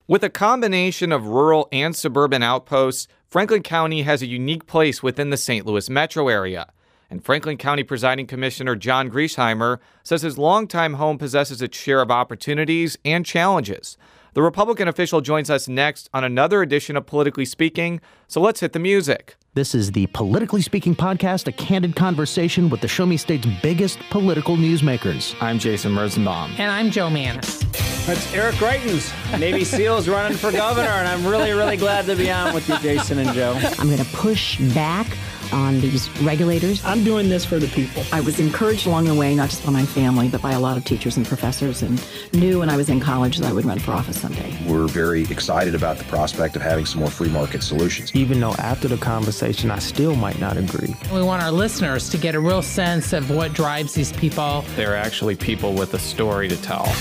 With a combination of rural and suburban outposts, Franklin County has a unique place within the St. Louis metro area. And Franklin County Presiding Commissioner John Griesheimer says his longtime home possesses its share of opportunities and challenges. The Republican official joins us next on another edition of Politically Speaking, so let's hit the music. This is the Politically Speaking podcast, a candid conversation with the Show Me State's biggest political newsmakers. I'm Jason Rosenbaum. And I'm Joe Mannies. That's Eric Greitens, Navy SEALs running for governor, and I'm really glad to be on with you, Jason and Joe. I'm going to push back on these regulators. I'm doing this for the people. I was encouraged along the way, not just by my family, but by a lot of teachers and professors, and knew when I was in college that I would run for office someday. We're very excited about the prospect of having some more free market solutions. Even though after the conversation, I still might not agree. We want our listeners to get a real sense of what drives these people. They're actually people with a story to tell.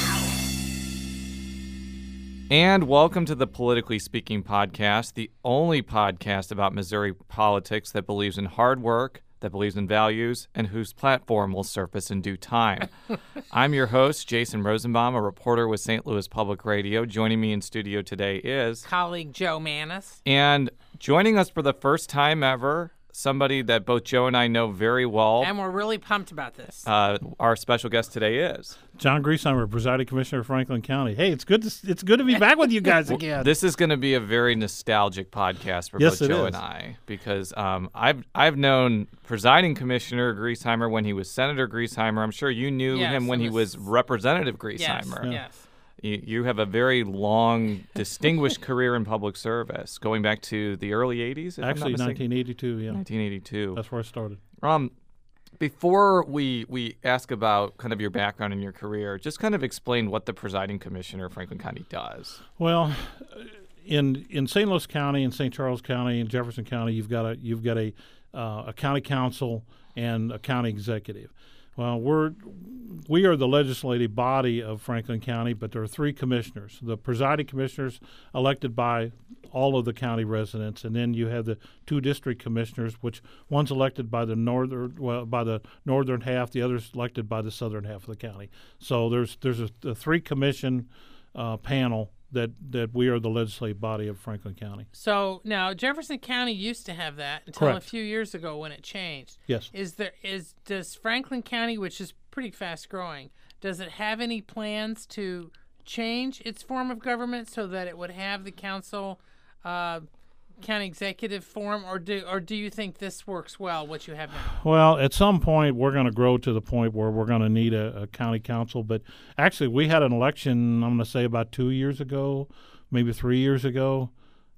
And welcome to the Politically Speaking podcast, the only podcast about Missouri politics that believes in hard work, that believes in values, and whose platform will surface in due time. I'm your host, Jason Rosenbaum, a reporter with St. Louis Public Radio. Joining me in studio today is colleague Joe Mannies. And joining us for the first time ever, somebody that both Joe and I know very well. And we're really pumped about this. Our special guest today is John Griesheimer, Presiding Commissioner of Franklin County. Hey, it's good to be back with you guys again. This is going to be a very nostalgic podcast for both Joe and I, because I've known Presiding Commissioner Griesheimer when he was Senator Griesheimer. I'm sure you knew him when he was Representative Griesheimer. Yes. You have a very long, distinguished career in public service, going back to the early 80s? Actually, 1982, yeah. 1982. That's where I started. Before we ask about kind of your background and your career, just kind of explain what the Presiding Commissioner of Franklin County does. Well, in St. Louis County and St. Charles County and Jefferson County, you've got a county council and a county executive. Well, we are the legislative body of Franklin County, but there are three commissioners. The presiding commissioners elected by all of the county residents, and then you have the two district commissioners, which one's elected by the northern half, the other's elected by the southern half of the county. So there's a three commission panel that we are the legislative body of Franklin County. So now Jefferson County used to have that until a few years ago when it changed. Yes. Does Franklin County, which is pretty fast growing, does it have any plans to change its form of government so that it would have the council county executive form, or do you think this works well, what you have now? Well, at some point we're going to grow to the point where we're going to need a county council. But actually, we had an election, I'm going to say about 2 years ago, maybe 3 years ago.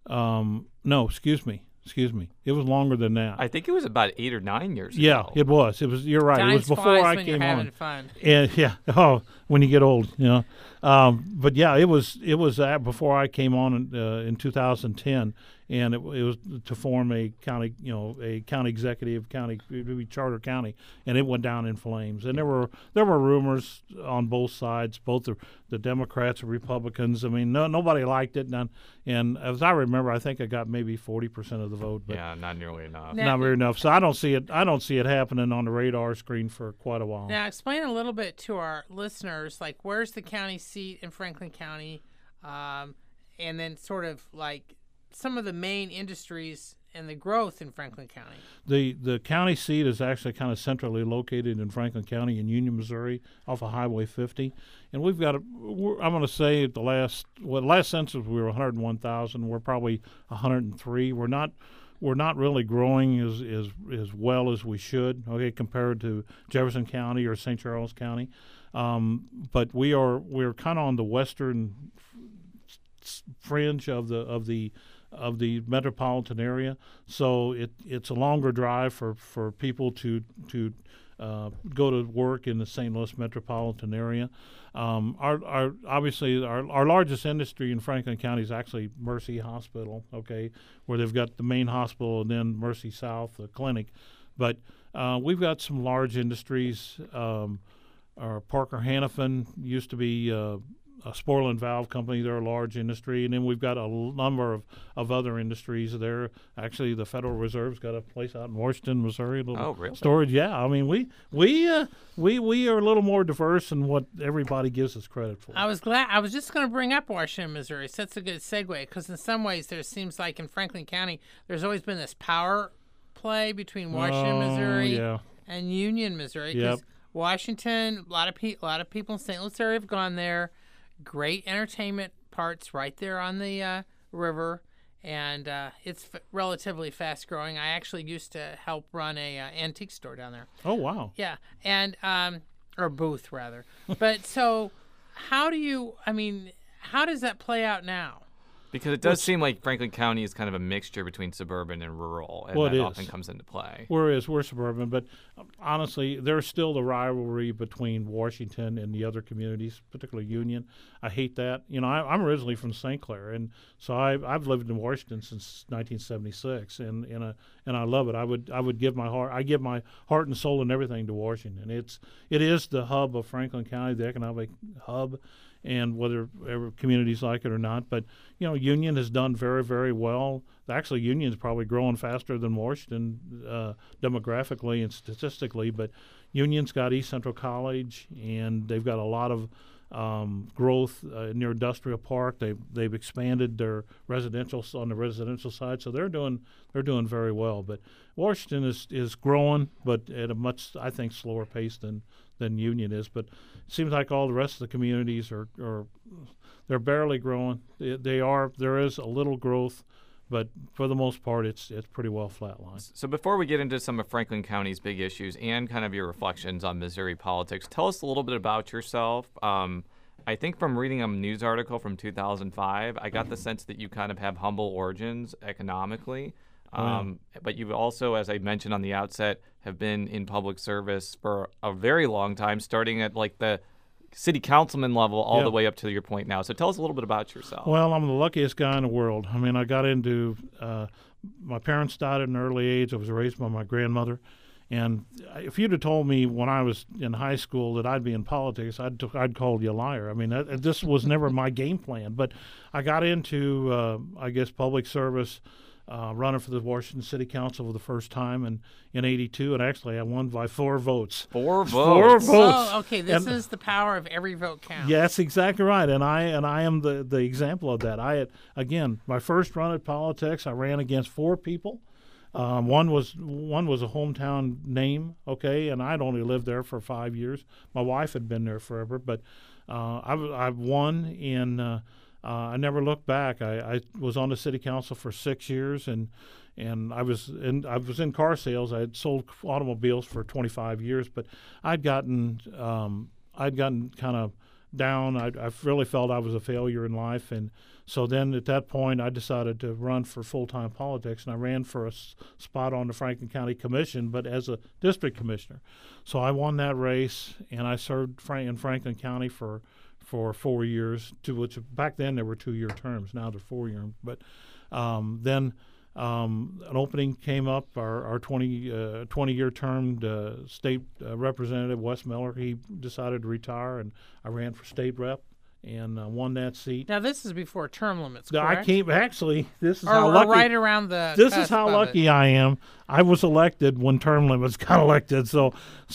No, excuse me. It was longer than that. I think it was about 8 or 9 years ago. Yeah, it was. You're right. Time it was before I came on. Fun. And yeah. Oh, when you get old, you know. But yeah, it was before I came on in 2010, and it was to form a county, a county executive, maybe charter county, and it went down in flames. And there were rumors on both sides, both the Democrats and Republicans. I mean, nobody liked it, and as I remember, I think I got maybe 40% of the vote. But yeah, not nearly enough. Not very enough. So I don't see it happening on the radar screen for quite a while. Now, explain a little bit to our listeners, like where's the county seat in Franklin County, and then sort of like some of the main industries and the growth in Franklin County. The county seat is actually kind of centrally located in Franklin County in Union, Missouri, off of Highway 50. And we've got, I'm going to say at the last census we were 101,000. We're probably 103. We're not really growing as well as we should, okay, compared to Jefferson County or St. Charles County. But we're kind of on the western fringe of the metropolitan area, so it's a longer drive for people to go to work in the St. Louis metropolitan area. Our largest industry in Franklin County is actually Mercy Hospital, okay, where they've got the main hospital and then Mercy South, the clinic. But we've got some large industries. Our Parker Hannifin used to be Sporland Valve Company. They're a large industry, and then we've got a number of other industries there. Actually, the Federal Reserve's got a place out in Washington, Missouri. Really? Storage. Yeah, I mean we are a little more diverse than what everybody gives us credit for. I was just going to bring up Washington, Missouri. So that's a good segue, because in some ways there seems like in Franklin County there's always been this power play between Washington, Missouri, and Union, Missouri. Yep. Washington, a lot of people in St. Louis area have gone there. Great entertainment parts right there on the river, and it's relatively fast growing. I actually used to help run a antique store down there. Oh wow! Yeah, and or booth rather. But so, how does that play out now? Because it does seem like Franklin County is kind of a mixture between suburban and rural, and that often comes into play. We're suburban, but honestly, there's still the rivalry between Washington and the other communities, particularly Union. I hate that. I'm originally from St. Clair, and so I've lived in Washington since 1976, and I love it. I would give my heart and soul and everything to Washington. It is the hub of Franklin County, the economic hub. And whether communities like it or not. But, Union has done very, very well. Actually, Union's probably growing faster than Washington demographically and statistically. But Union's got East Central College, and they've got a lot of growth near Industrial Park. They've expanded their residential on the residential side, so they're doing very well. But Washington is growing, but at a much, I think, slower pace than Union is. But it seems like all the rest of the communities are they're barely growing. There is a little growth, but for the most part, it's pretty well flatlined. So before we get into some of Franklin County's big issues and kind of your reflections on Missouri politics, tell us a little bit about yourself. I think from reading a news article from 2005, I got the sense that you kind of have humble origins economically. But you've also, as I mentioned on the outset, have been in public service for a very long time, starting at like the city councilman level all the way up to your point now. So tell us a little bit about yourself. Well, I'm the luckiest guy in the world. I mean, I got into my parents died at an early age. I was raised by my grandmother. And if you'd have told me when I was in high school that I'd be in politics, I'd called you a liar. I mean, this was never my game plan. But I got into, public service, running for the Washington City Council for the first time in '82, and actually I won by 4 votes. 4 votes. 4 votes. Oh, okay. This is the power of every vote counts. Yeah, that's exactly right, and I am the example of that. I had, again, my first run at politics, I ran against 4 people. One was a hometown name, okay, and I'd only lived there for 5 years. My wife had been there forever, but I won in. I never looked back. I was on the city council for 6 years, and I was in car sales. I had sold automobiles for 25 years, but I'd gotten kind of down. I really felt I was a failure in life, and so then at that point I decided to run for full-time politics, and I ran for a spot on the Franklin County Commission, but as a district commissioner. So I won that race, and I served in Franklin County for 4 years, to which back then there were 2-year terms. Now they're 4-year. But then an opening came up. Our 20-year term state representative, Wes Miller, he decided to retire, and I ran for state rep and won that seat. Now this is before term limits, correct? I came actually. This is or, how lucky. Right around the. This is how lucky I am. I was elected when term limits got elected. So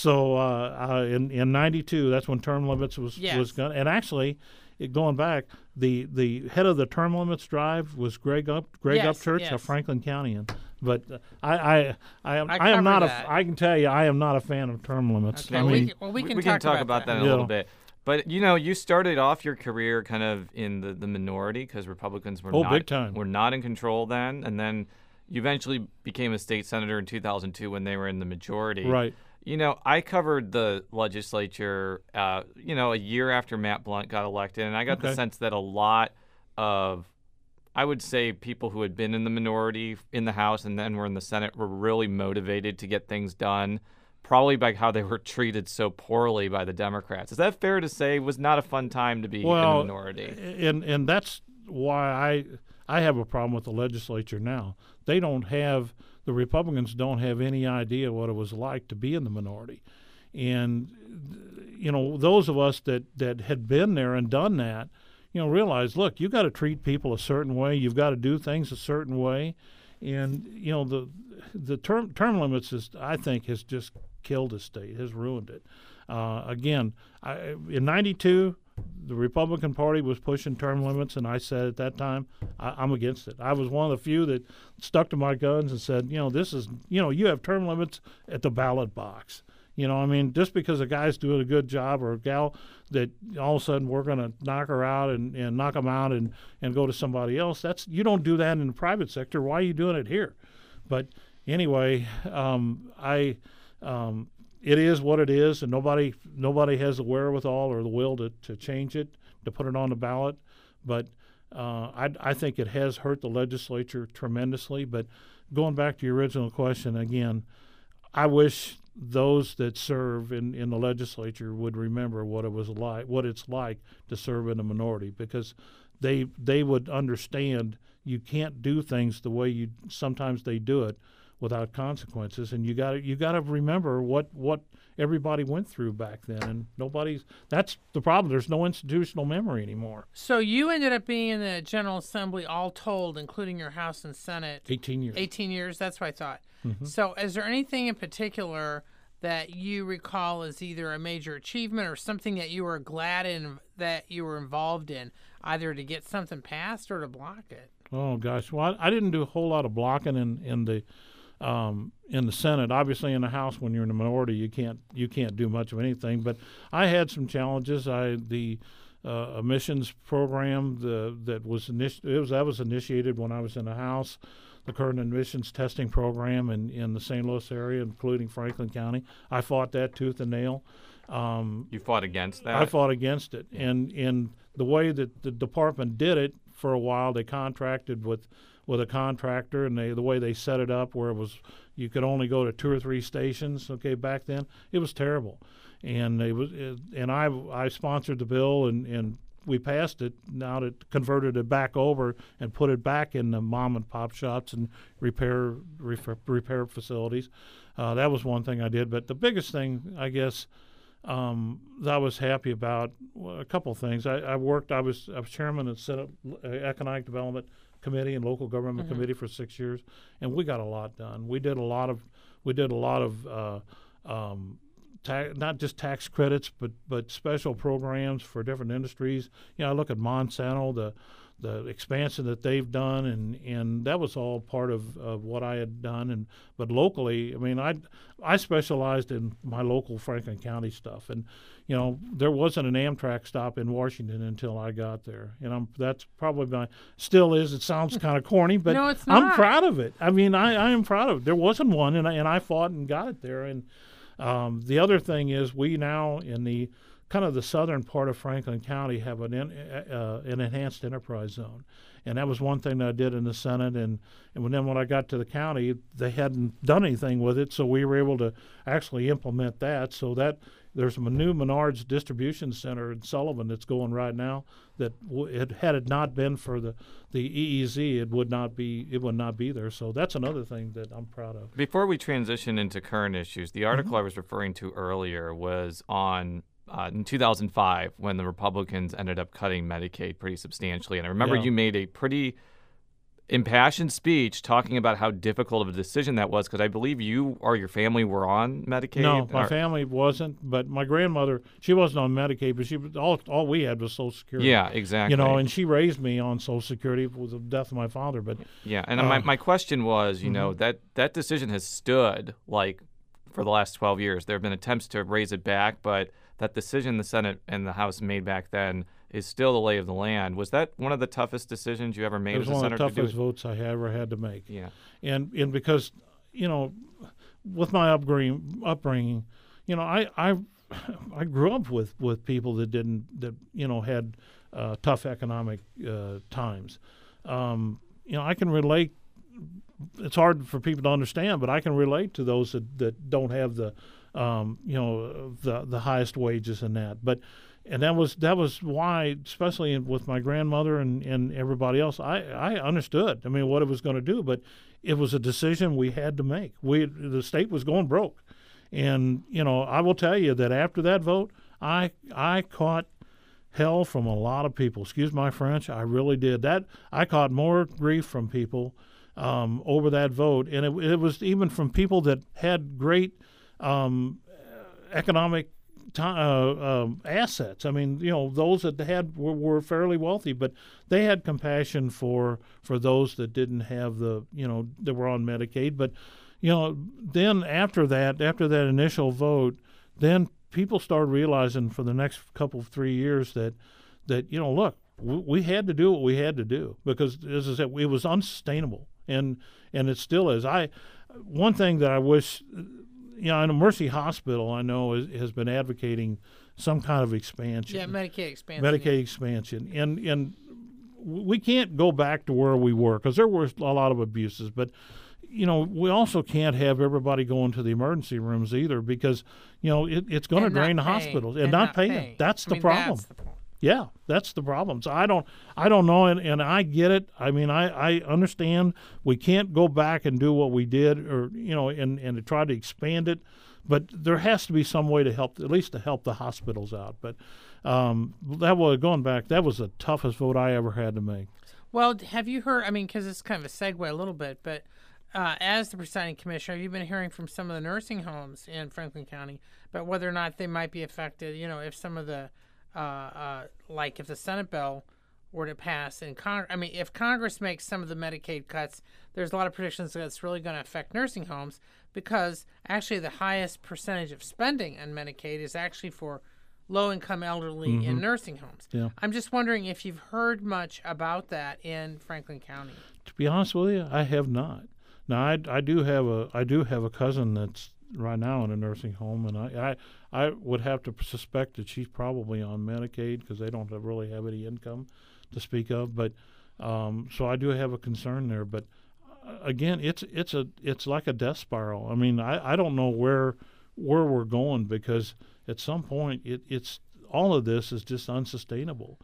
in '92, that's when term limits was going. And actually, going back, the head of the term limits drive was Greg Upchurch of Franklin County. But I am not I can tell you I am not a fan of term limits. Okay. I mean, we can talk about that in a little bit. But, you started off your career kind of in the minority because Republicans were not in control then. And then you eventually became a state senator in 2002 when they were in the majority. Right. I covered the legislature, a year after Matt Blunt got elected. And I got the sense that a lot of, I would say, people who had been in the minority in the House and then were in the Senate were really motivated to get things done, probably by how they were treated so poorly by the Democrats. Is that fair to say? It was not a fun time to be in the minority. And that's why I have a problem with the legislature now. The Republicans don't have any idea what it was like to be in the minority. And those of us that had been there and done that, realize, look, you got to treat people a certain way. You've got to do things a certain way. And, the term limits, I think, has just killed the state, has ruined it. Again, in 92, the Republican Party was pushing term limits, and I said at that time, I'm against it. I was one of the few that stuck to my guns and said, this is, you have term limits at the ballot box. Just because a guy's doing a good job or a gal, that all of a sudden we're going to knock her out and knock them out and go to somebody else. You don't do that in the private sector. Why are you doing it here? But anyway, it is what it is, and nobody has the wherewithal or the will to change it, to put it on the ballot. But I think it has hurt the legislature tremendously. But going back to your original question again, I wish those that serve in the legislature would remember what it's like to serve in a minority, because they would understand you can't do things the way sometimes they do it without consequences, and you got to remember what everybody went through back then, and that's the problem. There's no institutional memory anymore. So you ended up being in the General Assembly, all told, including your House and Senate, 18 years. 18 years, that's what I thought. Mm-hmm. So is there anything in particular that you recall as either a major achievement or something that you were glad in that you were involved in, either to get something passed or to block it? Oh gosh, well, I didn't do a whole lot of blocking in the Senate. Obviously, in the House, when you're in a minority, you can't do much of anything. But I had some challenges. The emissions program that was initiated when I was in the House. The current emissions testing program in the St. Louis area, including Franklin County. I fought that tooth and nail. You fought against that? I fought against it. And the way that the department did it, for a while, they contracted with a contractor, and the way they set it up, where you could only go to 2 or 3 stations. Okay, back then it was terrible, and I sponsored the bill, and we passed it. Now that converted it back over and put it back in the mom and pop shops and repair facilities. That was one thing I did. But the biggest thing, I guess, that I was happy about, a couple of things. I was chairman of the Senate Economic Development Committee and Local Government Committee for 6 years, and we got a lot done. We did a lot of not just tax credits, but special programs for different industries. I look at Monsanto, the expansion that they've done, and that was all part of what I had done. But locally, I specialized in my local Franklin County stuff, and there wasn't an Amtrak stop in Washington until I got there, and that's probably still is. It sounds kind of corny, but no, it's not. I'm proud of it. I am proud of it. There wasn't one, and I fought and got it there. And the other thing is, we now in the kind of the southern part of Franklin County have an enhanced enterprise zone, and that was one thing that I did in the Senate. And when I got to the county, they hadn't done anything with it, so we were able to actually implement that. So that there's a new Menards distribution center in Sullivan that's going right now. That had it not been for the EEZ, it would not be there. So that's another thing that I'm proud of. Before we transition into current issues, the article I was referring to earlier was on in 2005 when the Republicans ended up cutting Medicaid pretty substantially. And I remember you made a pretty impassioned speech talking about how difficult of a decision that was, because I believe you or your family were on Medicaid. No, my family wasn't, but my grandmother, she wasn't on Medicaid, but she was all we had was Social Security. Yeah, exactly. And she raised me on Social Security with the death of my father. But yeah, and my question was, that decision has stood for the last 12 years. There have been attempts to raise it back, but that decision the Senate and the House made back then is still the lay of the land. Was that one of the toughest decisions you ever made as a senator? It was one of the toughest votes I ever had to make. Yeah, and because with my upbringing, I grew up with people that had tough economic times. I can relate. It's hard for people to understand, but I can relate to those that don't have the highest wages in that. And that was why, especially with my grandmother and everybody else, I understood. What it was going to do, but it was a decision we had to make. The state was going broke, and I will tell you that after that vote, I caught hell from a lot of people. Excuse my French, I really did. That I caught more grief from people over that vote, and it was even from people that had great economic assets. I mean, those that were fairly wealthy, but they had compassion for those that didn't have that were on Medicaid. But then after that initial vote, then people started realizing for the next couple of 3 years that look, we had to do what we had to do, because, as I said, it was unsustainable, and it still is. One thing that I wish, in a Mercy Hospital, I know has been advocating some kind of expansion. Yeah, Medicaid expansion. Medicaid expansion, and we can't go back to where we were, because there were a lot of abuses, but. We also can't have everybody going to the emergency rooms either, because, it's going to drain the hospitals and not pay. That's the problem. That's the point. Yeah, that's the problem. So I don't know, and I get it. I mean, I understand we can't go back and do what we did, or and to try to expand it, but there has to be some way to help, at least to help the hospitals out. But that was the toughest vote I ever had to make. Well, have you heard? I mean, because it's kind of a segue a little bit, but. As the presiding commissioner, you've been hearing from some of the nursing homes in Franklin County about whether or not they might be affected. If some of the, like if the Senate bill were to pass in Congress, if Congress makes some of the Medicaid cuts, there's a lot of predictions that it's really going to affect nursing homes, because actually the highest percentage of spending on Medicaid is actually for low-income elderly in nursing homes. Yeah. I'm just wondering if you've heard much about that in Franklin County. To be honest with you, I have not. Now, I do have a cousin that's right now in a nursing home, and I would have to suspect that she's probably on Medicaid, because they don't really have any income to speak of. But so I do have a concern there. But again, it's like a death spiral. I mean, I don't know where we're going, because at some point it's all of this is just unsustainable.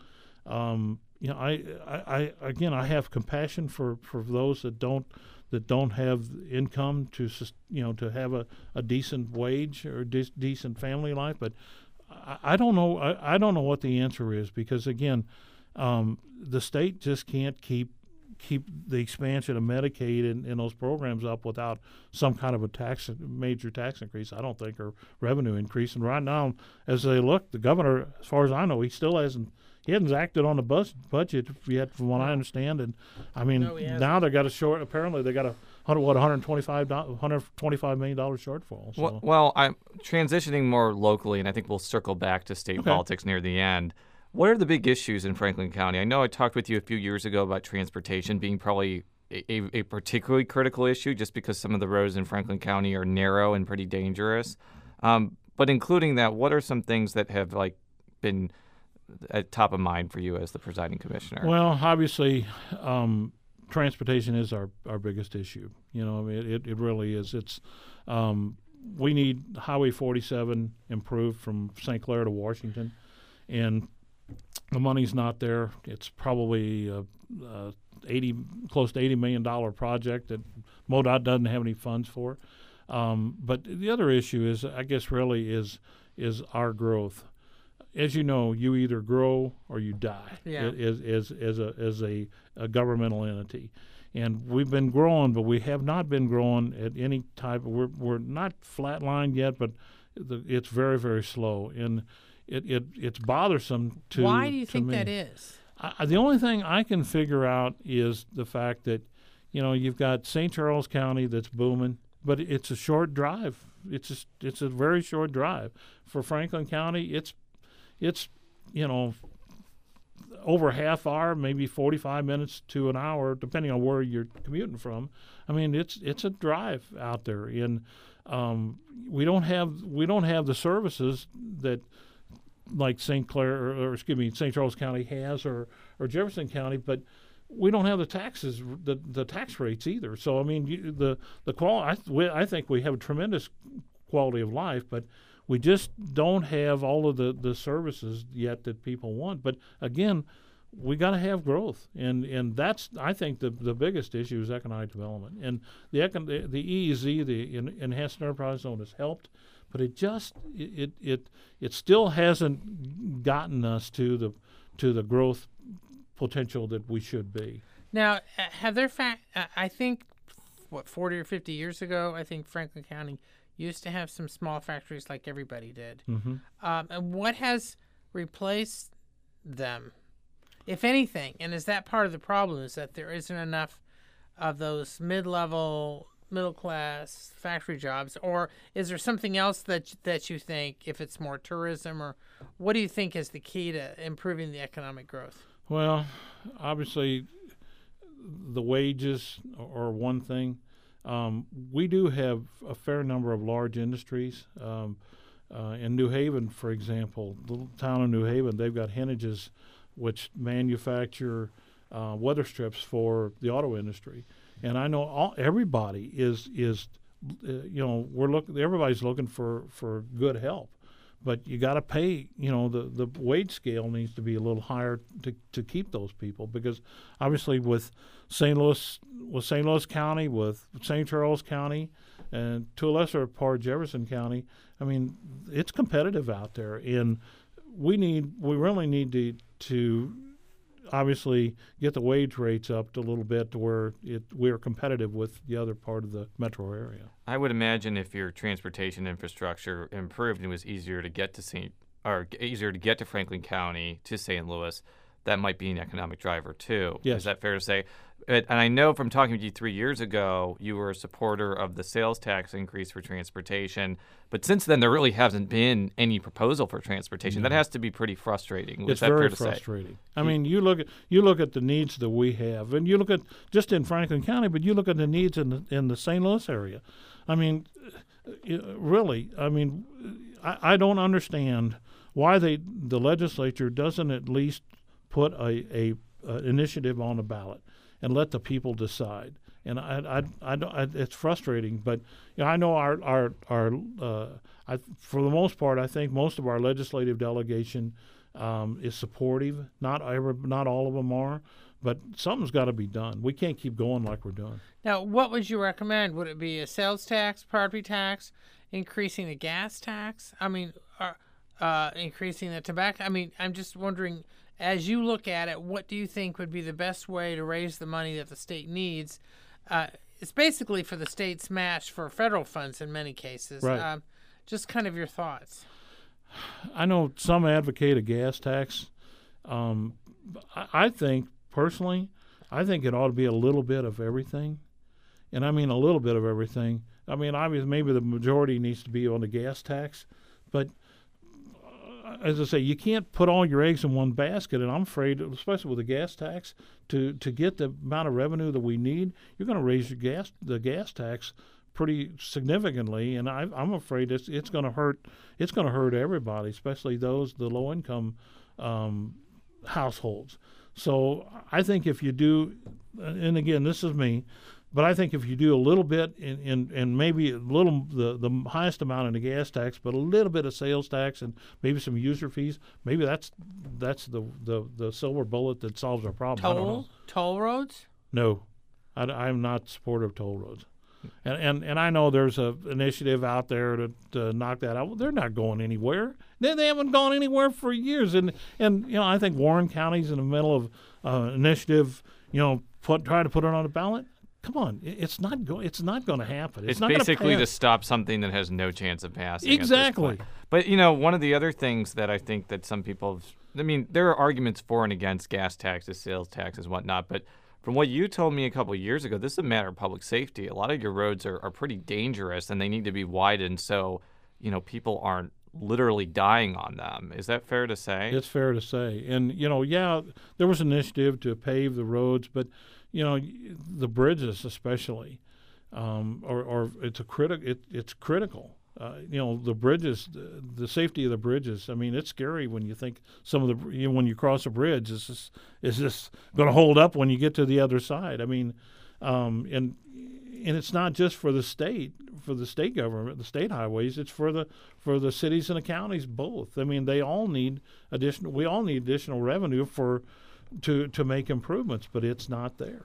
I have compassion for those that don't have income to have a decent wage or decent family life, but I don't know. I don't know what the answer is, because again, the state just can't keep the expansion of Medicaid and those programs up without some kind of a major tax increase, I don't think, or revenue increase. And right now, as they look, the governor, as far as I know, he hasn't acted on the budget yet, from what I understand. And I mean, now they got apparently they got a $125 million shortfall. So. Well, I'm transitioning more locally, and I think we'll circle back to state politics near the end. What are the big issues in Franklin County? I know I talked with you a few years ago about transportation being probably a particularly critical issue, just because some of the roads in Franklin County are narrow and pretty dangerous. But including that, what are some things that have been at top of mind for you as the presiding commissioner? Well, obviously, transportation is our biggest issue. It really is. It's we need Highway 47 improved from St. Clair to Washington, and the money's not there. It's probably close to $80 million project that MoDOT doesn't have any funds for. But the other issue is, I guess, really is our growth. As you know, you either grow or you die as a governmental entity. And we've been growing, but we have not been growing at any type. We're not flatlined yet, but it's very, very slow. And it's bothersome to Why do you think me. that is? The only thing I can figure out is the fact that, you've got St. Charles County that's booming, but it's a short drive. It's a very short drive. For Franklin County, it's over a half hour, maybe 45 minutes to an hour, depending on where you're commuting from. I mean, it's a drive out there, and we don't have the services that like St. Clair St. Charles County has, or Jefferson County, but we don't have the taxes, the tax rates either. So I mean, I think we have a tremendous quality of life, but we just don't have all of the services yet that people want. But again, we got to have growth, and that's, I think, the biggest issue is economic development. And the EEZ, the Enhanced Enterprise Zone, has helped, but it still hasn't gotten us to the growth potential that we should be. Now, have there I think 40 or 50 years ago, I think Franklin County used to have some small factories like everybody did. Mm-hmm. And what has replaced them, if anything? And is that part of the problem, is that there isn't enough of those mid-level, middle-class factory jobs? Or is there something else that you think, if it's more tourism, or what do you think is the key to improving the economic growth? Well, obviously, the wages are one thing. We do have a fair number of large industries. In New Haven, for example, the little town of New Haven, they've got Hennages, which manufacture weather strips for the auto industry. And I know everybody everybody's looking for good help. But you got to pay, the wage scale needs to be a little higher to keep those people, because obviously with St. Louis County, with St. Charles County, and to a lesser part Jefferson County, I mean, it's competitive out there, and we really need to obviously get the wage rates up a little bit to where we're competitive with the other part of the metro area. I would imagine if your transportation infrastructure improved and it was easier to get to Franklin County to St. Louis, that might be an economic driver too. Yes. Is that fair to say? And I know from talking to you 3 years ago, you were a supporter of the sales tax increase for transportation. But since then, there really hasn't been any proposal for transportation. That has to be pretty frustrating. It's very frustrating. I mean, you look at the needs that we have, and you look at just in Franklin County, but you look at the needs in the St. Louis area. I mean, really, I don't understand why the legislature doesn't at least put a initiative on the ballot and let the people decide. And it's frustrating, but I know for the most part, I think most of our legislative delegation is supportive. Not all of them are, but something's got to be done. We can't keep going like we're doing. Now, what would you recommend? Would it be a sales tax, property tax, increasing the gas tax? I mean, increasing the tobacco? I mean, I'm just wondering, as you look at it, what do you think would be the best way to raise the money that the state needs? It's basically for the state's match for federal funds in many cases. Right. Just kind of your thoughts. I know some advocate a gas tax. I think, personally, it ought to be a little bit of everything. And I mean a little bit of everything. I mean, obviously, maybe the majority needs to be on the gas tax. But as I say, you can't put all your eggs in one basket, and I'm afraid, especially with the gas tax, to get the amount of revenue that we need, you're going to raise the gas tax pretty significantly, and I'm afraid it's going to hurt. It's going to hurt everybody, especially the low income households. So I think if you do, and again, this is me, but I think if you do a little bit and maybe a little the highest amount in the gas tax, but a little bit of sales tax and maybe some user fees, maybe that's the silver bullet that solves our problem. Toll roads? No, I'm not supportive of toll roads. And I know there's an initiative out there to knock that out. Well, they're not going anywhere. They haven't gone anywhere for years. And I think Warren County's in the middle of an initiative. Try to put it on a ballot. Come on, it's not going to happen. It's not basically to stop something that has no chance of passing. Exactly. But one of the other things that I think that some people, there are arguments for and against gas taxes, sales taxes, whatnot. But from what you told me a couple of years ago, this is a matter of public safety. A lot of your roads are pretty dangerous, and they need to be widened so people aren't literally dying on them. Is that fair to say? It's fair to say. And there was an initiative to pave the roads, but the bridges especially, it's critical. The bridges, the safety of the bridges. I mean, it's scary when you think some of when you cross a bridge, is this going to hold up when you get to the other side? I mean, and it's not just for the state government, the state highways. It's for the cities and the counties both. I mean, we all need additional revenue to make improvements, but it's not there.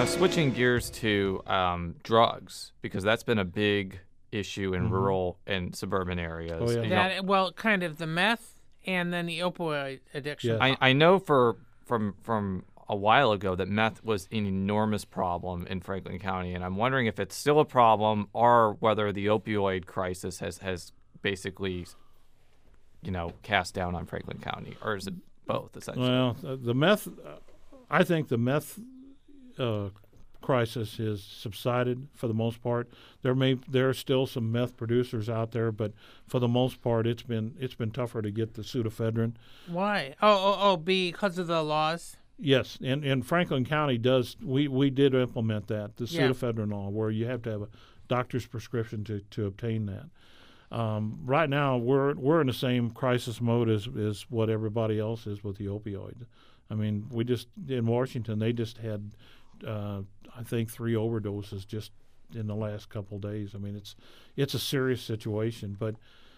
Now, switching gears to drugs, because that's been a big issue in rural and suburban areas. Oh, yeah. That, well, kind of the meth and then the opioid addiction. Yes. I know from a while ago that meth was an enormous problem in Franklin County, and I'm wondering if it's still a problem or whether the opioid crisis has basically, cast down on Franklin County, or is it both, essentially? Well, the meth, I think the meth crisis has subsided for the most part. There are still some meth producers out there, but for the most part, it's been tougher to get the pseudoephedrine. Why? Oh, because of the laws? Yes, and Franklin County does. We did implement that, the pseudoephedrine law, where you have to have a doctor's prescription to obtain that. Right now, we're in the same crisis mode as what everybody else is with the opioids. I mean, in Washington, they just had, I think, 3 overdoses just in the last couple of days. I mean, it's a serious situation, but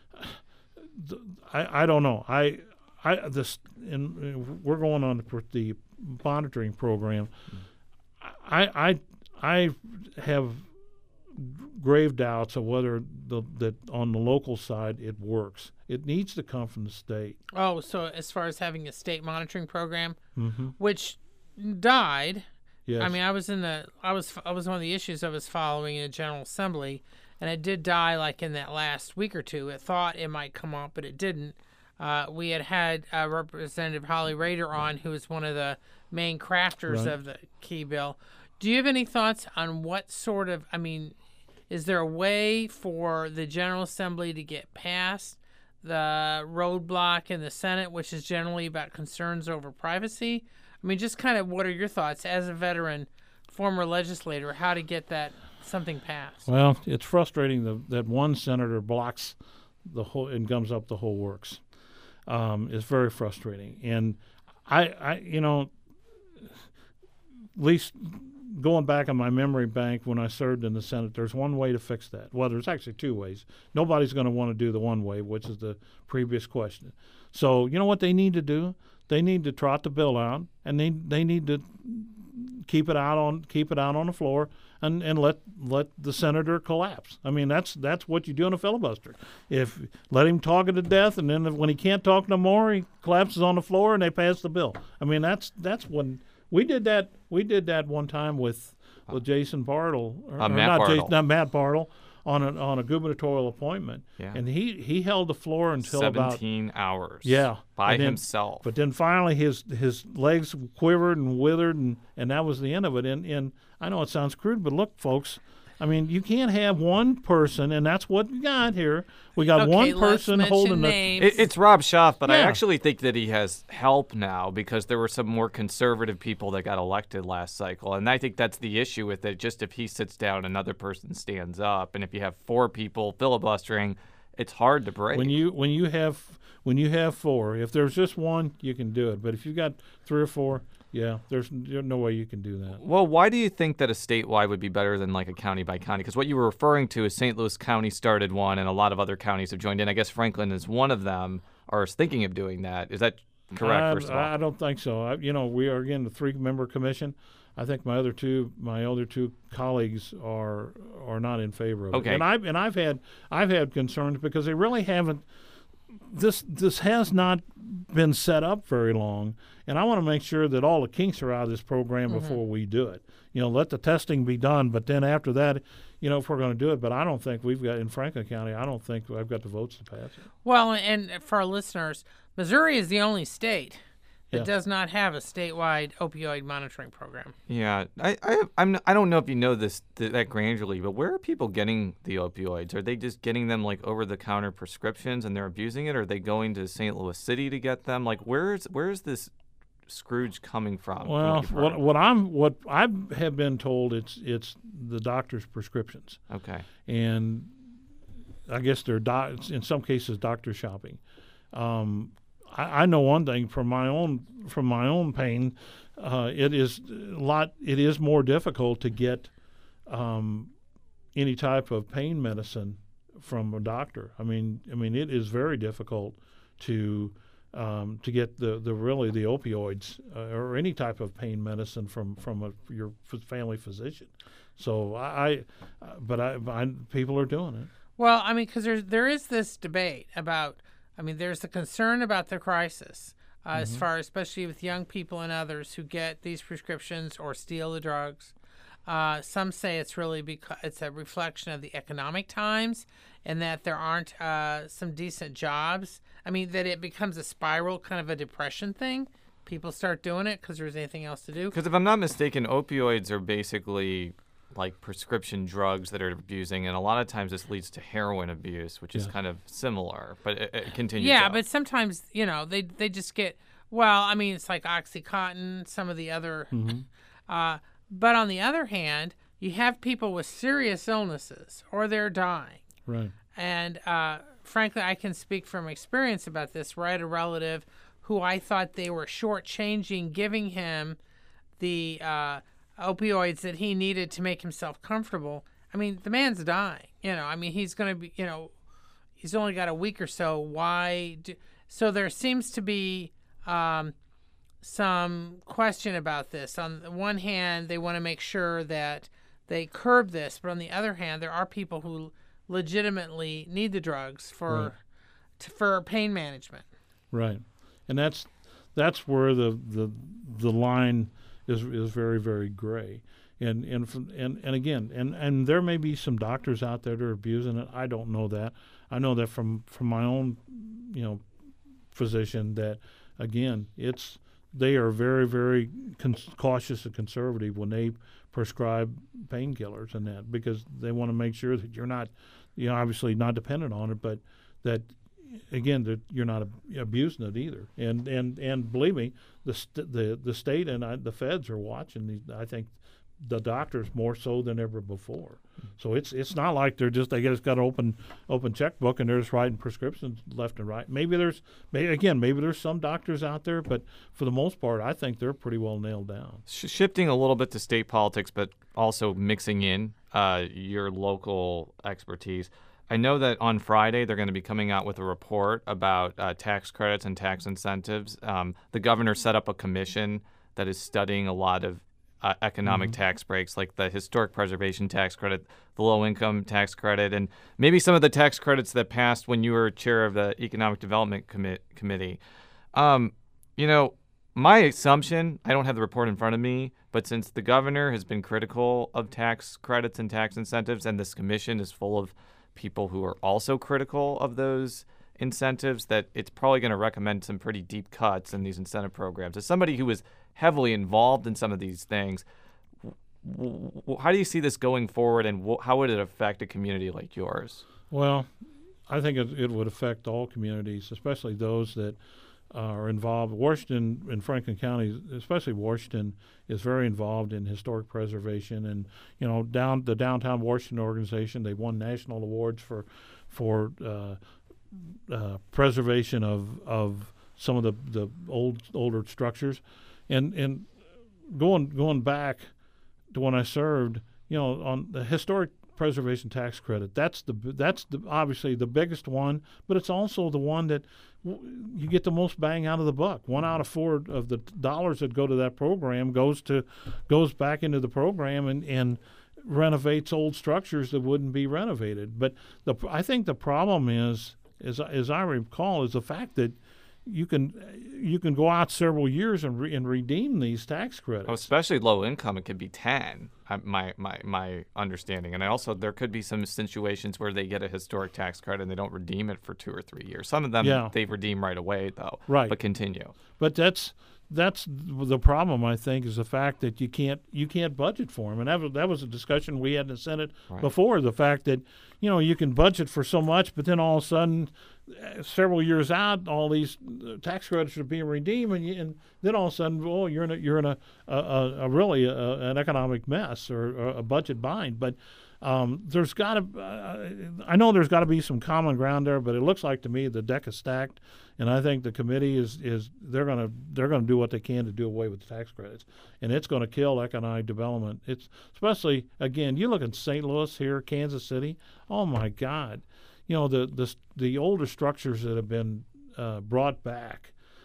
I don't know. We're going on the monitoring program. I have grave doubts of whether that on the local side it works. It needs to come from the state. Oh, so as far as having a state monitoring program, Mm-hmm. which died. Yes. I mean, I was one of the issues I was following in the General Assembly, and it did die like in that last week or two. It thought it might come up, but it didn't. We had Representative Holly Rader on, who is one of the main crafters of the key bill. Do you have any thoughts on what sort of, is there a way for the General Assembly to get past the roadblock in the Senate, which is generally about concerns over privacy? I mean, just kind of what are your thoughts as a veteran, former legislator, how to get that something passed? Well, it's frustrating that one senator blocks the whole and gums up the whole works. It's very frustrating. And I at least going back on my memory bank when I served in the Senate, there's one way to fix that. Well, there's actually 2 ways. Nobody's going to want to do the one way, which is the previous question. So you know what they need to do? They need to trot the bill out, and they need to keep it out on the floor and let the senator collapse. I mean, that's what you do in a filibuster. If let him talk it to death, and then when he can't talk no more, he collapses on the floor and they pass the bill. I mean, that's when we did that. We did that one time with Jason Bartle, Matt Bartle, on a gubernatorial appointment, and he held the floor until 17 hours. Yeah, by himself. But then finally his legs quivered and withered, and that was the end of it. And I know it sounds crude, but look, folks, I mean, you can't have one person, and that's what we got here. We got one person holding the. It's Rob Schaaf, but I actually think that he has help now because there were some more conservative people that got elected last cycle, and I think that's the issue with it. Just if he sits down, another person stands up, and if you have 4 people filibustering, it's hard to break. When you have 4, if there's just one, you can do it. But if you've got 3 or 4. Yeah, there's no way you can do that. Well, why do you think that a statewide would be better than like a county by county? Because what you were referring to is St. Louis County started one, and a lot of other counties have joined in. I guess Franklin is one of them, or is thinking of doing that. Is that correct? First of all, I don't think so. We are again the 3-member commission. I think my other two colleagues are not in favor of it. And I've had concerns because they really haven't. This has not been set up very long, and I want to make sure that all the kinks are out of this program before we do it. Let the testing be done, but then after that, if we're going to do it. But I don't think we've got in Franklin County. I don't think I've got the votes to pass it. Well, and for our listeners, Missouri is the only state that does not have a statewide opioid monitoring program. Yeah, I don't know if you know this that granularly, but where are people getting the opioids? Are they just getting them like over-the-counter prescriptions and they're abusing it? Or are they going to St. Louis City to get them? Like, where's this Scrooge coming from? Well, what I have been told, it's the doctor's prescriptions. Okay. And I guess they're in some cases doctor shopping. I know one thing from my own pain. It is more difficult to get any type of pain medicine from a doctor. I mean, it is very difficult to to get the opioids or any type of pain medicine from your family physician. So people are doing it. Well, I mean, because there is this debate about, I mean, there's the concern about the crisis as far, especially with young people and others who get these prescriptions or steal the drugs. Some say it's really because it's a reflection of the economic times and that there aren't some decent jobs. I mean, that it becomes a spiral, kind of a depression thing. People start doing it because there's anything else to do. Because if I'm not mistaken, opioids are basically like prescription drugs that are abusing, and a lot of times this leads to heroin abuse, which is kind of similar. But it continues. Yeah, but sometimes, you know, they just get, well, I mean, it's like OxyContin, some of the other. But on the other hand, you have people with serious illnesses or they're dying. Right. And frankly, I can speak from experience about this. Right, a relative who I thought they were shortchanging, giving him the opioids that he needed to make himself comfortable. I mean, the man's dying. You know, I mean, he's going to be, you know, he's only got a week or so. So there seems to be some question about this. On the one hand, they want to make sure that they curb this, but on the other hand, there are people who legitimately need the drugs for pain management. Right, and that's where the line is very, very gray, and again, and there may be some doctors out there that are abusing it. I don't know that. I know that from my own, you know, physician that, again, they are very, very cautious and conservative when they prescribe painkillers and that, because they want to make sure that you're not, you know, obviously not dependent on it, but that, again, that you're not abusing it either. And believe me, the state and the feds are watching. I think the doctors more so than ever before. So it's not like they just got an open checkbook and they're just writing prescriptions left and right. Maybe there's some doctors out there, but for the most part, I think they're pretty well nailed down. Shifting a little bit to state politics, but also mixing in your local expertise. I know that on Friday they're going to be coming out with a report about tax credits and tax incentives. The governor set up a commission that is studying a lot of economic tax breaks, like the historic preservation tax credit, the low-income tax credit, and maybe some of the tax credits that passed when you were chair of the Economic Development Committee. You know, my assumption, I don't have the report in front of me, but since the governor has been critical of tax credits and tax incentives, and this commission is full of people who are also critical of those incentives, that it's probably going to recommend some pretty deep cuts in these incentive programs. As somebody who was heavily involved in some of these things, how do you see this going forward, and how would it affect a community like yours? Well, I think it would affect all communities, especially those that are involved. Washington and Franklin County, especially Washington, is very involved in historic preservation. And, you know, the Downtown Washington organization, they won national awards for preservation of some of the older structures. And going back to when I served, you know, on the historic preservation tax credit, that's obviously the biggest one, but it's also the one that you get the most bang out of the buck. 1 out of 4 of the dollars that go to that program goes back into the program and renovates old structures that wouldn't be renovated. But I think the problem is, as I recall, is the fact that you can go out several years and redeem these tax credits. Oh, especially low income, it could be 10. My understanding, and also there could be some situations where they get a historic tax credit and they don't redeem it for 2 or 3 years. Some of them they redeem right away, though. Right. But continue. But that's the problem, I think, is the fact that you can't budget for them, and that was a discussion we had in the Senate before. The fact that, you know, you can budget for so much, but then all of a sudden, several years out, all these tax credits are being redeemed, and then all of a sudden, you're in a really an economic mess or a budget bind. But there's got to, I know there's got to be some common ground there, but it looks like to me the deck is stacked, and I think the committee is they're gonna do what they can to do away with the tax credits, and it's going to kill economic development. It's especially, again, you look at St. Louis here, Kansas City. Oh my God. You know, the older structures that have been brought back,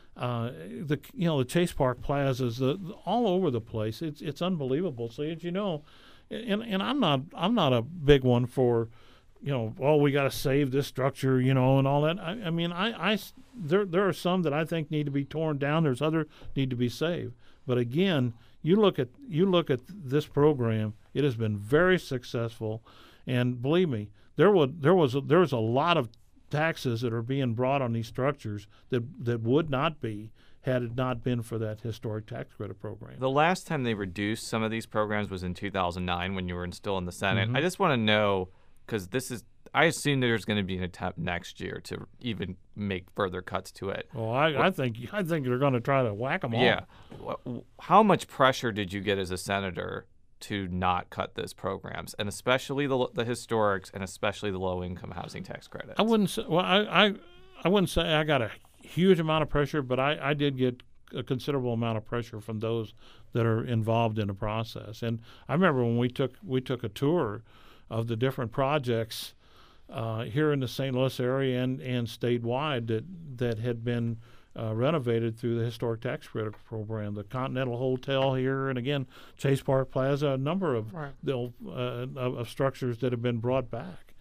the Chase Park plazas, all over the place. It's unbelievable. So as you know, and I'm not a big one for, we got to save this structure, and all that. I mean, there are some that I think need to be torn down. There's other need to be saved. But again, you look at this program. It has been very successful, and believe me, there was a lot of taxes that are being brought on these structures that would not be had it not been for that historic tax credit program. The last time they reduced some of these programs was in 2009 when you were still in the Senate. Mm-hmm. I just want to know, because I assume there's going to be an attempt next year to even make further cuts to it. Well, I think they're going to try to whack them all. Yeah. How much pressure did you get as a senator to not cut those programs, and especially the historics, and especially the low-income housing tax credits? I wouldn't say. Well, I wouldn't say I got a huge amount of pressure, but I did get a considerable amount of pressure from those that are involved in the process. And I remember when we took a tour of the different projects here in the St. Louis area and statewide that had been renovated through the historic tax credit program, the Continental Hotel here, and again Chase Park Plaza, a number of of structures that have been brought back.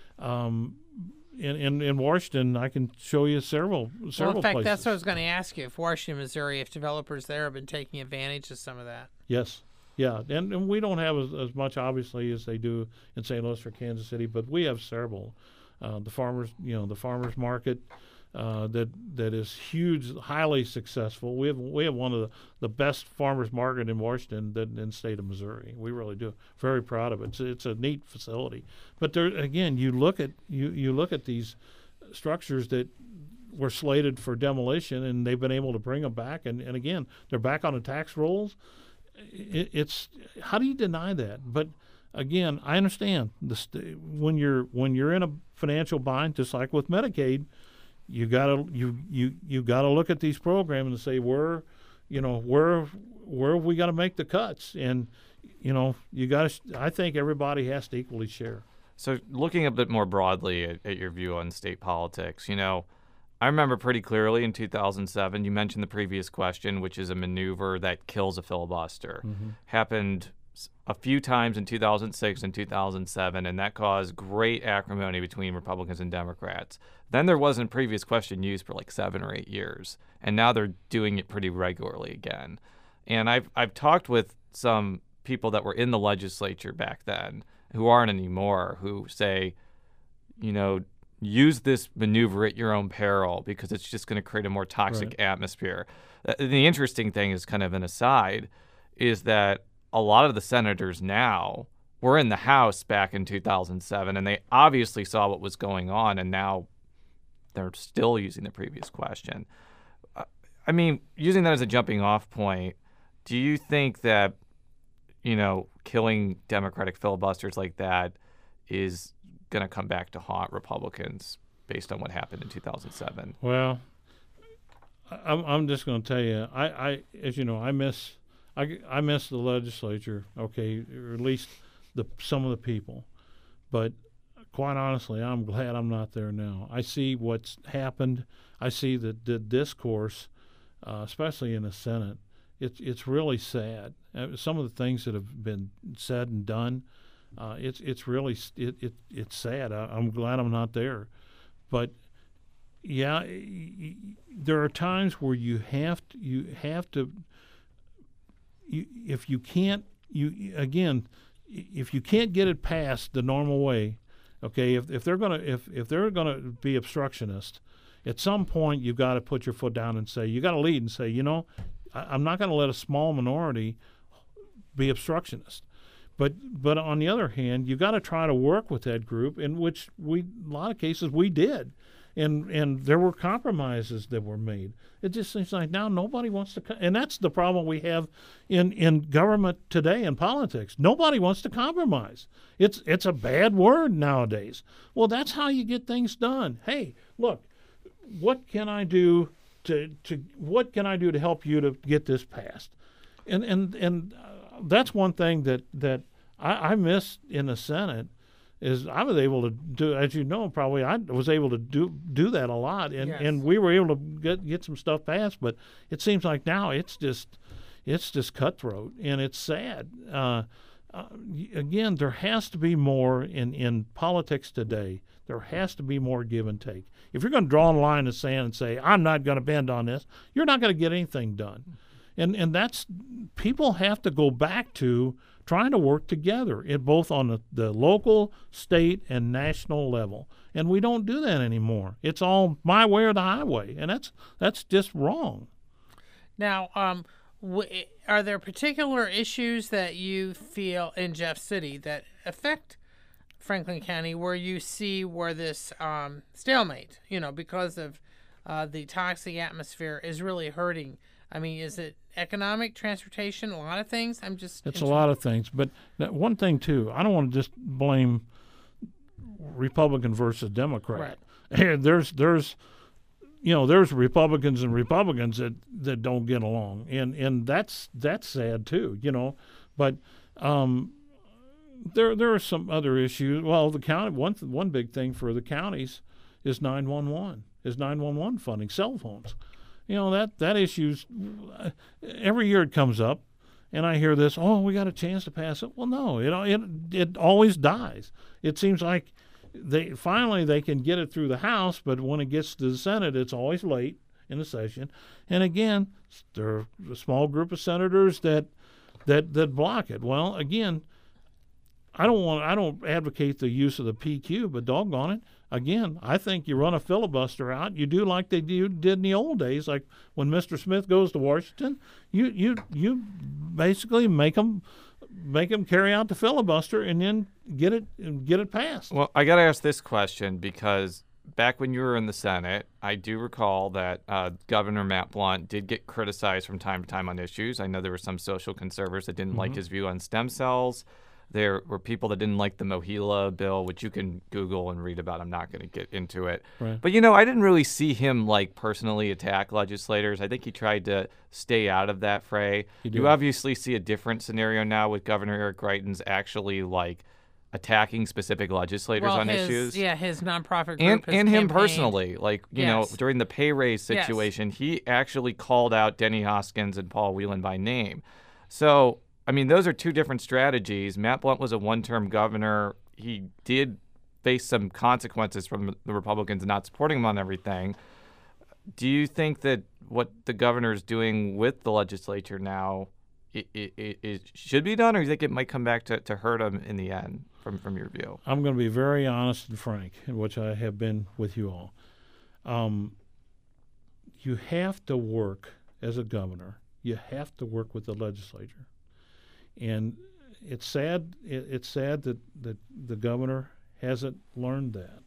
In Washington, I can show you several in fact, places. That's what I was going to ask you. If Washington, Missouri, if developers there have been taking advantage of some of that. Yes. Yeah, and we don't have as much, obviously, as they do in St. Louis or Kansas City, but we have several. The farmers market that is huge, highly successful. We have one of the best farmers market in Washington in the state of Missouri. We really do. Very proud of it. It's a neat facility. But there again, you look at these structures that were slated for demolition, and they've been able to bring them back, and again, they're back on the tax rolls. It's how do you deny that? But again, I understand when you're in a financial bind, just like with Medicaid, you gotta look at these programs and say where have we got to make the cuts, and I think everybody has to equally share. So looking a bit more broadly at your view on state politics, I remember pretty clearly in 2007, you mentioned the previous question, which is a maneuver that kills a filibuster. Mm-hmm. Happened a few times in 2006 and 2007, and that caused great acrimony between Republicans and Democrats. Then there wasn't a previous question used for like 7 or 8 years, and now they're doing it pretty regularly again. And I've talked with some people that were in the legislature back then who aren't anymore, who say, use this maneuver at your own peril because it's just going to create a more toxic atmosphere. The interesting thing is, kind of an aside, is that a lot of the senators now were in the House back in 2007, and they obviously saw what was going on, and now they're still using the previous question. I mean, using that as a jumping off point, do you think that, killing Democratic filibusters like that is going to come back to haunt Republicans based on what happened in 2007? Well, I'm just going to tell you, as you know, I miss the legislature, okay, or at least some of the people. But quite honestly, I'm glad I'm not there now. I see what's happened. I see the discourse, especially in the Senate. It's really sad. Some of the things that have been said and done. It's really it's sad. I'm glad I'm not there, but yeah, there are times where you have to. If you can't get it passed the normal way, okay. If they're gonna be obstructionist, at some point you've got to put your foot down and say, you got to lead and say, I'm not going to let a small minority be obstructionist. But on the other hand, you got to try to work with that group, in which a lot of cases we did, and there were compromises that were made. It just seems like now nobody wants to, and that's the problem we have in government today in politics. Nobody wants to compromise. It's a bad word nowadays. Well, that's how you get things done. Hey, look, what can I do to help you to get this passed? And that's one thing that I miss in the Senate. is I was able to do, as you know, probably I was able to do that a lot, and Yes. and we were able to get some stuff passed. But it seems like now it's just cutthroat, and it's sad. Again, there has to be more in politics today. There has to be more give and take. If you're going to draw a line in the sand and say, I'm not going to bend on this, you're not going to get anything done. And that's, people have to go back to trying to work together, both on the local, state, and national level. And we don't do that anymore. It's all my way or the highway, and that's just wrong. Now, are there particular issues that you feel in Jeff City that affect Franklin County where you see where this stalemate, because of the toxic atmosphere is really hurting? I mean, is it economic, transportation, a lot of things? It's a lot of things. But one thing, too, I don't want to just blame Republican versus Democrat. Right. There's Republicans and Republicans that don't get along, and that's sad too, But there are some other issues. Well, the county, one big thing for the counties is 911 funding, cell phones. That issue's every year it comes up, and I hear this. Oh, we got a chance to pass it. Well, no, it always dies. It seems like they can get it through the House, but when it gets to the Senate, it's always late in the session. And again, there are a small group of senators that block it. Well, again, I don't advocate the use of the PQ, but doggone it, again, I think you run a filibuster out. You do like they did in the old days, like when Mr. Smith goes to Washington. You basically make them carry out the filibuster and then get it passed. Well, I got to ask this question because back when you were in the Senate, I do recall that Governor Matt Blunt did get criticized from time to time on issues. I know there were some social conservatives that didn't like his view on stem cells. There were people that didn't like the MOHELA bill, which you can Google and read about. I'm not going to get into it. Right. But, I didn't really see him, personally attack legislators. I think he tried to stay out of that fray. You obviously see a different scenario now with Governor Eric Greitens actually, attacking specific legislators on issues. Yeah, his nonprofit group and him personally. During the pay raise situation, Yes. he actually called out Denny Hoskins and Paul Whelan by name. So, those are two different strategies. Matt Blunt was a one-term governor. He did face some consequences from the Republicans not supporting him on everything. Do you think that what the governor is doing with the legislature now it should be done, or do you think it might come back to hurt him in the end from your view? I'm going to be very honest and frank, which I have been with you all. You have to work as a governor. You have to work with the legislature. And it's sad. It's sad that the governor hasn't learned that.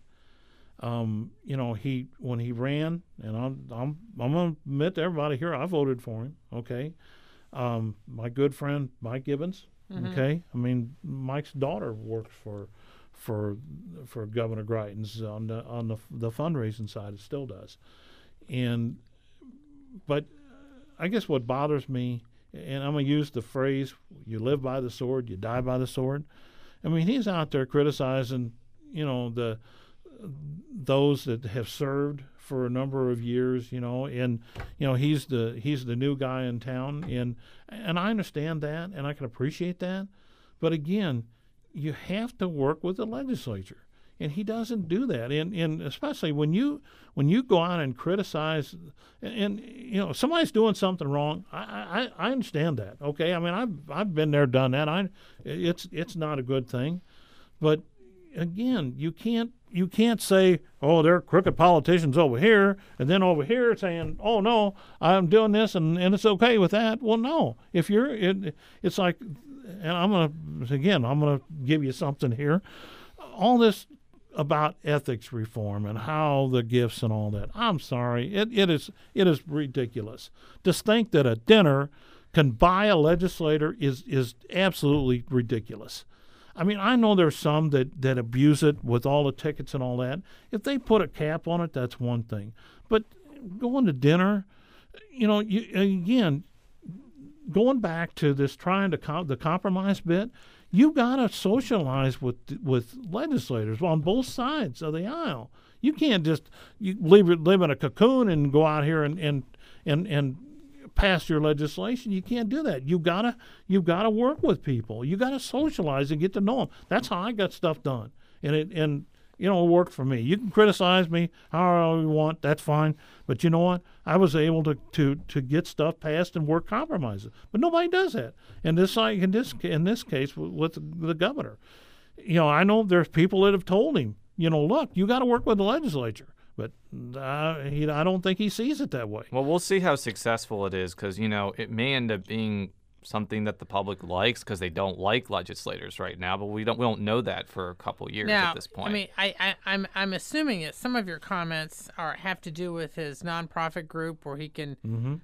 When he ran, and I'm gonna admit to everybody here, I voted for him. Okay, my good friend Mike Gibbons. Mm-hmm. Okay, Mike's daughter works for Governor Greitens on the fundraising side. It still does. But I guess what bothers me. And I'm going to use the phrase, you live by the sword, you die by the sword. He's out there criticizing, those that have served for a number of years, and, he's the new guy in town. And I understand that, and I can appreciate that. But again, you have to work with the legislature. And he doesn't do that, and especially when you go out and criticize, and somebody's doing something wrong. I understand that. Okay, I've been there, done that. It's not a good thing, but again, you can't say, oh, there are crooked politicians over here, and then over here saying, oh no, I'm doing this and it's okay with that. Well, no, it's like, and I'm gonna give you something here. All this about ethics reform and how the gifts and all that. I'm sorry. It is ridiculous. To think that a dinner can buy a legislator is absolutely ridiculous. I know there's some that abuse it with all the tickets and all that. If they put a cap on it, that's one thing. But going to dinner, again, going back to this the compromise bit, you got to socialize with legislators on both sides of the aisle. You can't just live in a cocoon and go out here and pass your legislation. You can't do that. You gotta work with people. You gotta socialize and get to know them. That's how I got stuff done, and it worked for me. You can criticize me however you want. That's fine. But you know what? I was able to get stuff passed and work compromises. But nobody does that. And in this case with the governor, I know there's people that have told him, look, you got to work with the legislature. But I don't think he sees it that way. Well, we'll see how successful it is because, it may end up being something that the public likes because they don't like legislators right now, but we don't know that for a couple years at this point. I mean, I'm assuming that some of your comments have to do with his nonprofit group where he can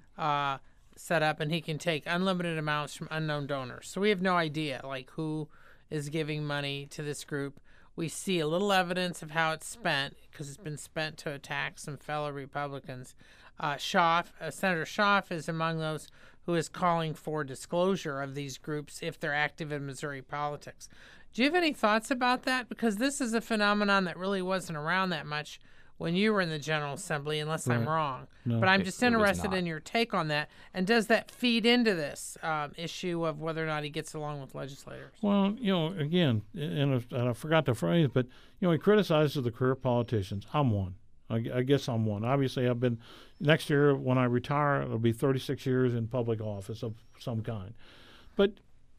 set up and he can take unlimited amounts from unknown donors. So we have no idea who is giving money to this group. We see a little evidence of how it's spent because it's been spent to attack some fellow Republicans. Senator Schaaf is among those who is calling for disclosure of these groups if they're active in Missouri politics. Do you have any thoughts about that? Because this is a phenomenon that really wasn't around that much when you were in the General Assembly, unless I'm wrong. No, but I'm just interested in your take on that. And does that feed into this issue of whether or not he gets along with legislators? Well, again, and I forgot the phrase, but, he criticizes the career politicians. I'm one. I guess I'm one. Obviously, next year when I retire, it'll be 36 years in public office of some kind. But,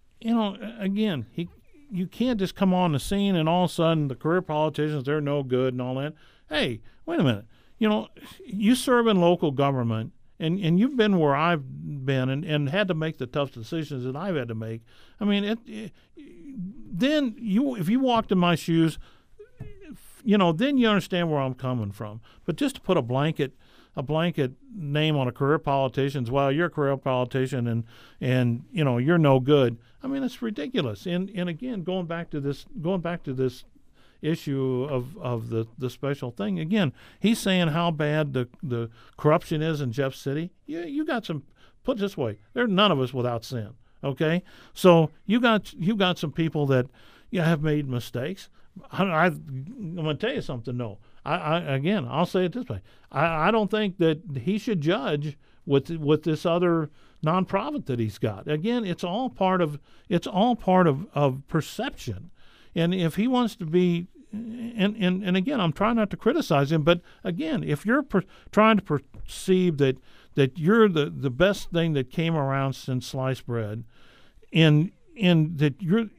again, you can't just come on the scene and all of a sudden the career politicians, they're no good and all that. Hey, wait a minute. You serve in local government, and you've been where I've been and had to make the tough decisions that I've had to make. I mean, then if you walked in my shoes, then you understand where I'm coming from. But just to put a blanket name on a career politician, well, you're a career politician and you're no good. I mean, it's ridiculous. And again, going back to this issue of the special thing. Again, he's saying how bad the corruption is in Jeff City. You got some. Put it this way: there's none of us without sin. Okay, so you got some people that have made mistakes. I'm going to tell you something. No, I'll say it this way: I don't think that he should judge with this other nonprofit that he's got. Again, it's all part of perception. And if he wants to be, and again, I'm trying not to criticize him, but again, if you're trying to perceive that you're the best thing that came around since sliced bread, and that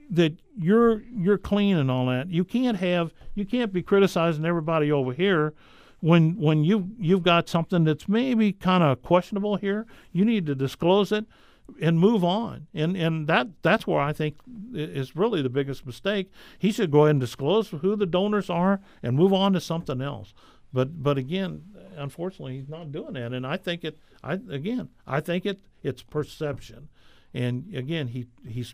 you're clean and all that, you can't be criticizing everybody over here when you've got something that's maybe kind of questionable here. You need to disclose it and move on. And that's where I think is really the biggest mistake. He should go ahead and disclose who the donors are and move on to something else. But again, unfortunately, he's not doing that. And I think it's perception. And again, he's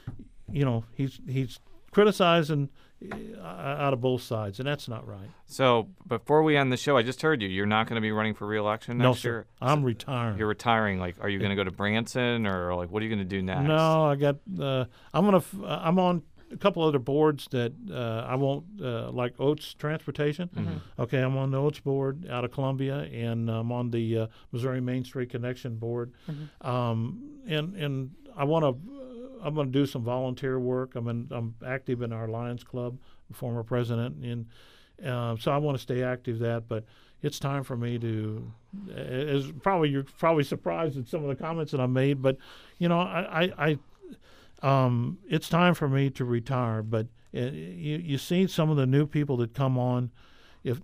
criticizing out of both sides, and that's not right. So before we end the show, I just heard you're not going to be running for re-election next year? No, sir. I'm retiring. You're retiring. Are you going to go to Branson, or what are you going to do next? No, I got. I'm on a couple other boards that I won't like Oates Transportation. Mm-hmm. Okay, I'm on the Oates board out of Columbia, and I'm on the Missouri Main Street Connection board. Mm-hmm. And I want to. I'm going to do some volunteer work. I'm active in our Lions Club, former president, and so I want to stay active that. But it's time for me to. You're probably surprised at some of the comments that I made, but it's time for me to retire. But you see some of the new people that come on. If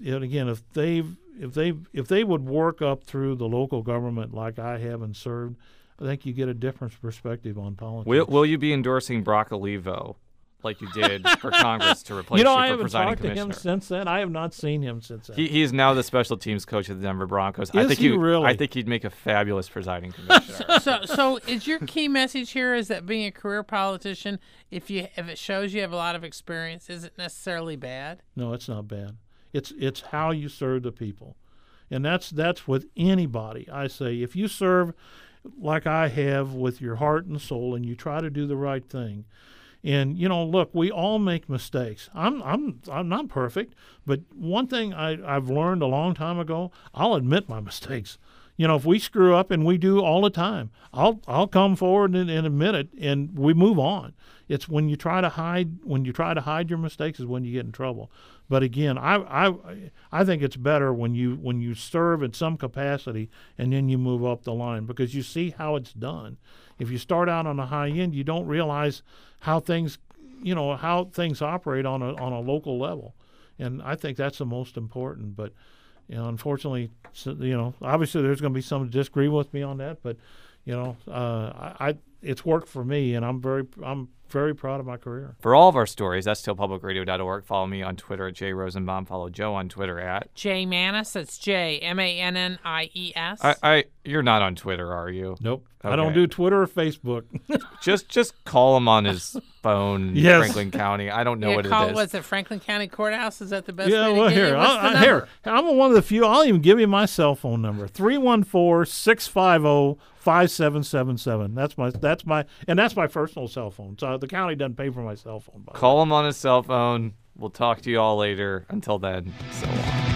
they would work up through the local government like I have and served, I think you get a different perspective on politics. Will you be endorsing Brock Olivo like you did for Congress to replace you for presiding commissioner? I haven't talked to him since then. I have not seen him since then. He is now the special teams coach of the Denver Broncos. Is he really? I think he'd make a fabulous presiding commissioner. So is your key message here is that being a career politician, if it shows you have a lot of experience, isn't necessarily bad? No, it's not bad. It's how you serve the people. And that's with anybody. I say if you serve like I have with your heart and soul and you try to do the right thing, And look, we all make mistakes. I'm not perfect, but one thing I've learned a long time ago, I'll admit my mistakes. If we screw up, and we do all the time, I'll come forward and admit it, and we move on. It's when you try to hide your mistakes is when you get in trouble. But again, I think it's better when you serve in some capacity and then you move up the line, because you see how it's done. If you start out on the high end, you don't realize how things operate on a local level, and I think that's the most important. But unfortunately, obviously there's going to be some who disagree with me on that, but it's worked for me, and I'm very proud of my career. For all of our stories, stpublicradio.org. Follow me on Twitter at Jay Rosenbaum. Follow Joe on Twitter at Jay Mannies. That's JMannies. You're not on Twitter, are you? Nope. Okay. I don't do Twitter or Facebook. just call him on his phone. Yes. Franklin County. I don't know what it is. Was it Franklin County Courthouse? Is that the best Yeah, way to well, get here, you? What's the number? I'm one of the few. I'll even give you my cell phone number: 314-650-5777. That's my personal cell phone. So the county doesn't pay for my cell phone. Call him on his cell phone. We'll talk to you all later. Until then, so long.